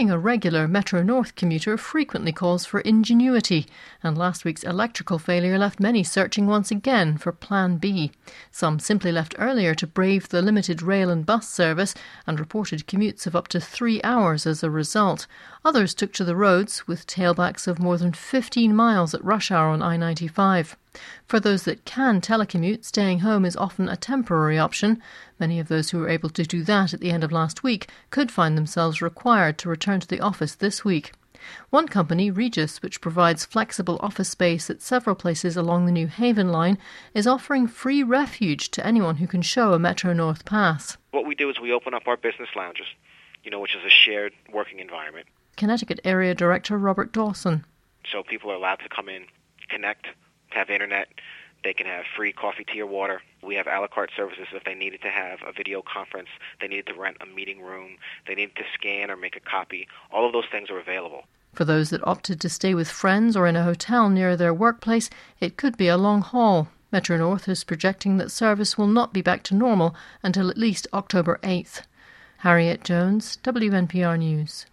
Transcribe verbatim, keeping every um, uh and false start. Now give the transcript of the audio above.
Being a regular Metro North commuter frequently calls for ingenuity, and last week's electrical failure left many searching once again for Plan B. Some simply left earlier to brave the limited rail and bus service and reported commutes of up to three hours as a result. Others took to the roads, with tailbacks of more than fifteen miles at rush hour on I ninety-five. For those that can telecommute, staying home is often a temporary option. Many of those who were able to do that at the end of last week could find themselves required to return to the office this week. One company, Regis, which provides flexible office space at several places along the New Haven line, is offering free refuge to anyone who can show a Metro North pass. What we do is we open up our business lounges, you know, which is a shared working environment. Connecticut Area Director Robert Dawson. So people are allowed to come in, connect, have internet. They can have free coffee, tea, or water. We have a la carte services if they needed to have a video conference, they needed to rent a meeting room, they needed to scan or make a copy. All of those things are available. For those that opted to stay with friends or in a hotel near their workplace, it could be a long haul. Metro North is projecting that service will not be back to normal until at least October eighth. Harriet Jones, W N P R News.